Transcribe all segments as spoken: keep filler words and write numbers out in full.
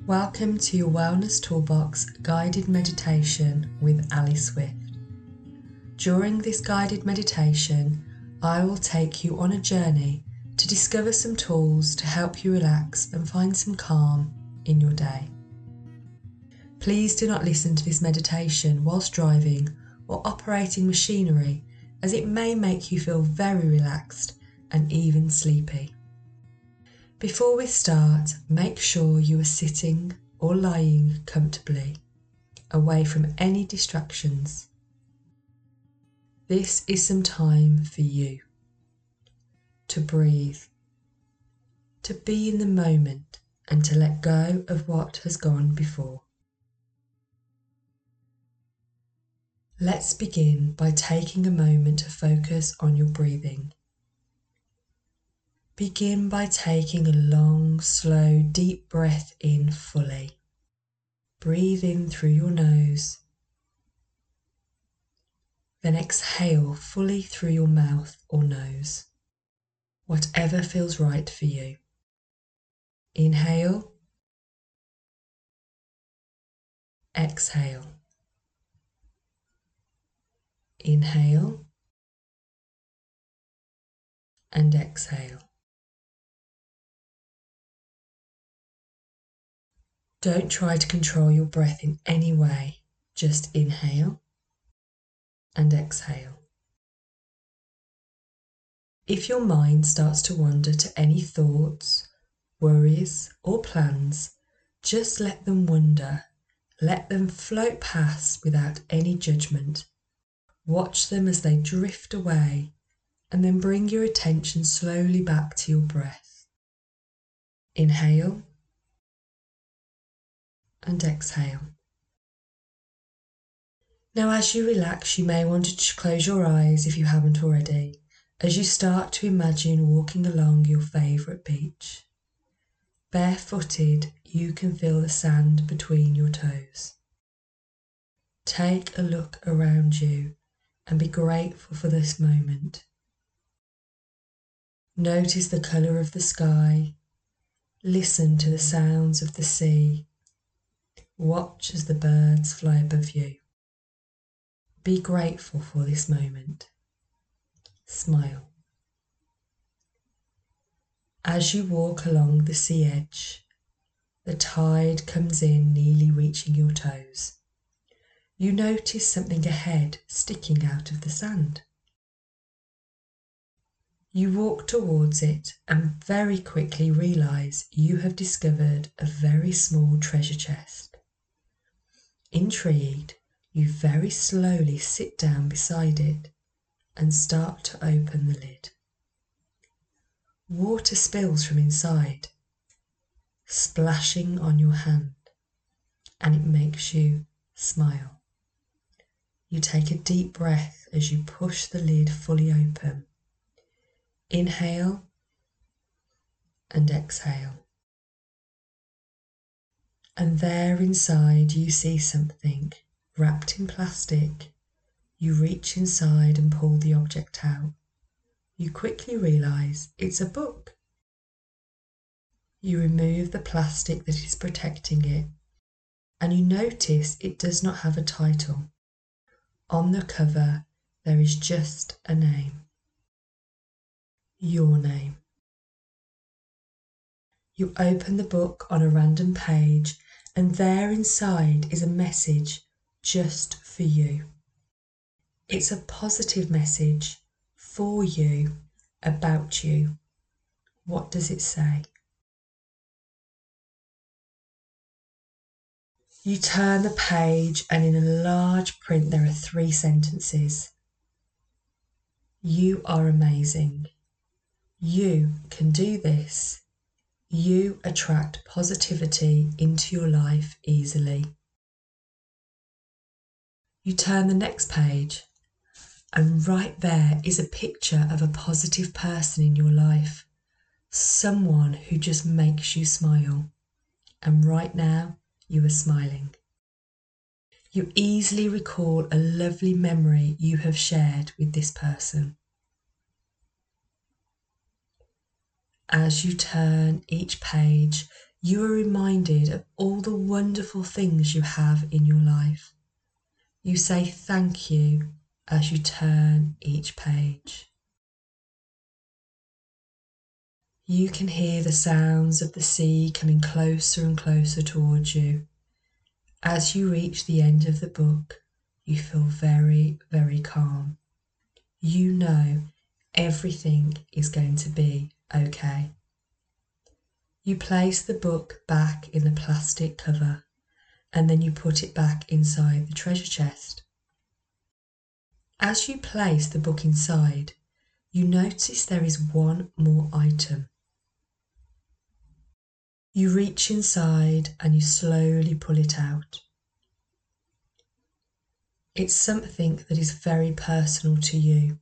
Welcome to your Wellness Toolbox guided meditation with Ali Swift. During this guided meditation, I will take you on a journey to discover some tools to help you relax and find some calm in your day. Please do not listen to this meditation whilst driving or operating machinery, as it may make you feel very relaxed and even sleepy. Before we start, make sure you are sitting or lying comfortably, away from any distractions. This is some time for you to breathe, to be in the moment and to let go of what has gone before. Let's begin by taking a moment to focus on your breathing. Begin by taking a long, slow, deep breath in fully. Breathe in through your nose. Then exhale fully through your mouth or nose, whatever feels right for you. Inhale. Exhale. Inhale. And exhale. Don't try to control your breath in any way. Just inhale and exhale. If your mind starts to wander to any thoughts, worries, or plans, just let them wander. Let them float past without any judgment. Watch them as they drift away, and then bring your attention slowly back to your breath. Inhale and exhale. Now, as you relax, you may want to close your eyes if you haven't already, as you start to imagine walking along your favourite beach. Barefooted, you can feel the sand between your toes. Take a look around you and be grateful for this moment. Notice the colour of the sky. Listen to the sounds of the sea. Watch as the birds fly above you. Be grateful for this moment. Smile. As you walk along the sea edge, the tide comes in, nearly reaching your toes. You notice something ahead sticking out of the sand. You walk towards it and very quickly realise you have discovered a very small treasure chest. Intrigued, you very slowly sit down beside it and start to open the lid. Water spills from inside, splashing on your hand, and it makes you smile. You take a deep breath as you push the lid fully open. Inhale and exhale. And there inside you see something wrapped in plastic. You reach inside and pull the object out. You quickly realise it's a book. You remove the plastic that is protecting it, and you notice it does not have a title. On the cover, there is just a name. Your name. You open the book on a random page, and there inside is a message just for you. It's a positive message for you, about you. What does it say? You turn the page, and in a large print there are three sentences. You are amazing. You can do this. You attract positivity into your life easily. You turn the next page, and right there is a picture of a positive person in your life, someone who just makes you smile. And right now, you are smiling. You easily recall a lovely memory you have shared with this person. As you turn each page, you are reminded of all the wonderful things you have in your life. You say thank you as you turn each page. You can hear the sounds of the sea coming closer and closer towards you. As you reach the end of the book, you feel very, very calm. You know everything is going to be okay. You place the book back in the plastic cover and then you put it back inside the treasure chest. As you place the book inside, you notice there is one more item. You reach inside and you slowly pull it out. It's something that is very personal to you.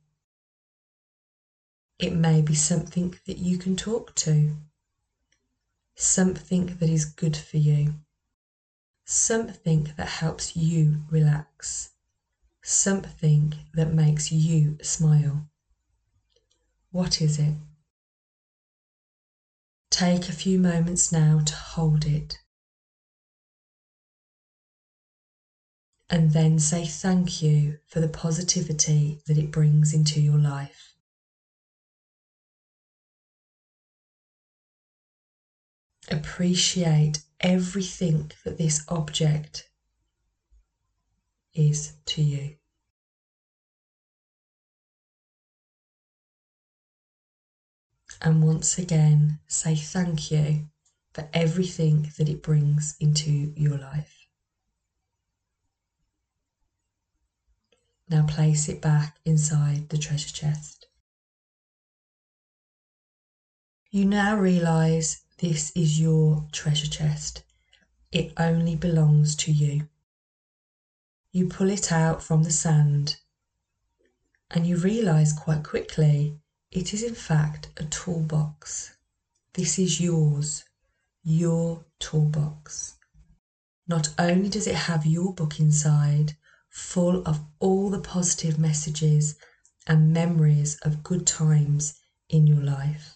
It may be something that you can talk to, something that is good for you, something that helps you relax, something that makes you smile. What is it? Take a few moments now to hold it, and then say thank you for the positivity that it brings into your life. Appreciate everything that this object is to you. And once again, say thank you for everything that it brings into your life. Now place it back inside the treasure chest. You now realise this is your treasure chest. It only belongs to you. You pull it out from the sand and you realise quite quickly it is in fact a toolbox. This is yours, your toolbox. Not only does it have your book inside, full of all the positive messages and memories of good times in your life,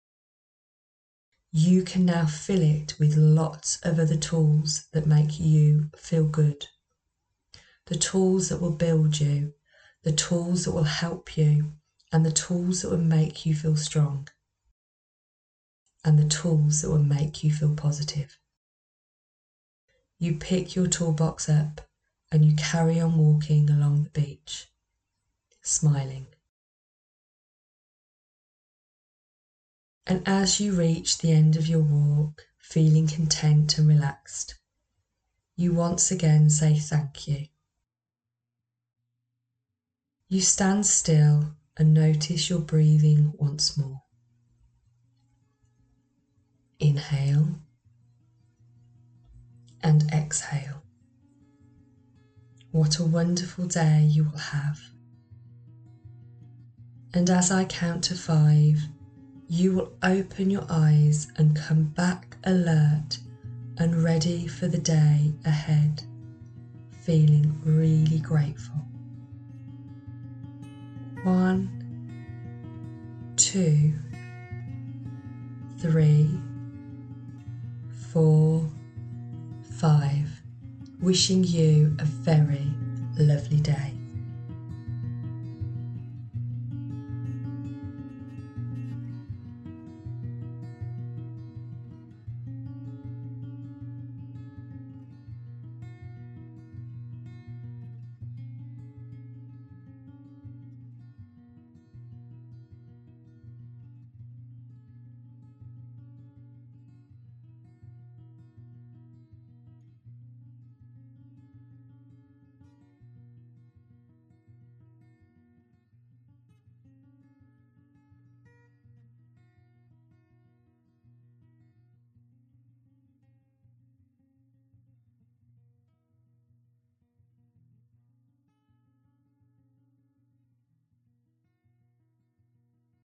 you can now fill it with lots of other tools that make you feel good. The tools that will build you, the tools that will help you, and the tools that will make you feel strong, and the tools that will make you feel positive. You pick your toolbox up and you carry on walking along the beach, smiling. And as you reach the end of your walk, feeling content and relaxed, you once again say thank you. You stand still and notice your breathing once more. Inhale and exhale. What a wonderful day you will have. And as I count to five, you will open your eyes and come back alert and ready for the day ahead, feeling really grateful. One, two, three, four, five. Wishing you a very lovely day.